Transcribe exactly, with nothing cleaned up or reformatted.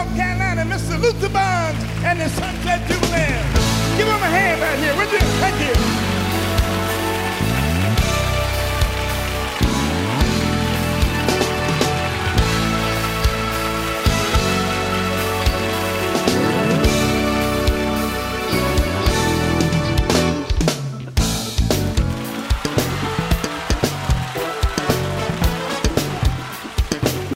North Carolina, Mister Luther Barnes and the Sunset Jubilee. Give him a hand right here, would you? Thank you.